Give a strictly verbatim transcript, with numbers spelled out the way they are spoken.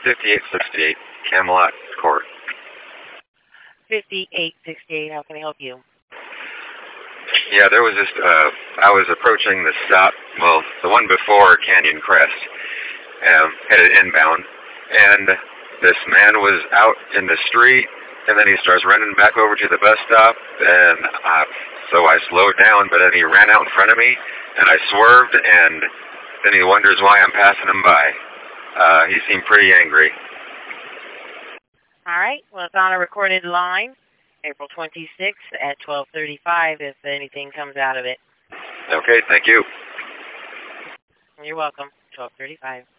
fifty-eight sixty-eight Camelot Court. fifty-eight sixty-eight, how can I help you? Yeah, there was just, uh, I was approaching the stop, well, the one before Canyon Crest, um, headed inbound, and this man was out in the street, and then he starts running back over to the bus stop, and uh, so I slowed down, but then he ran out in front of me, and I swerved, and then he wonders why I'm passing him by. Uh, he seemed pretty angry. All right, well, it's on a recorded line, April twenty-sixth at twelve thirty-five, if anything comes out of it. Okay, thank you. You're welcome, twelve thirty-five.